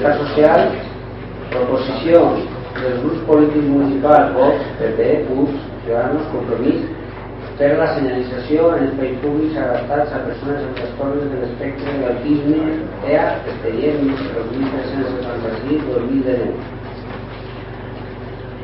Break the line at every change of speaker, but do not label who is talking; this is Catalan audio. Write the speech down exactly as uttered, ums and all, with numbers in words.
Seguretat Social, proposició dels grups polítics municipals, Vox, P P, C U P, Ciudadanos, Compromís, per la senyalització en espais públics adaptats a persones amb trastorns de l'espectre de l'autisme, E A, expedient dos mil tres-cents setanta-sis dos mil dinou.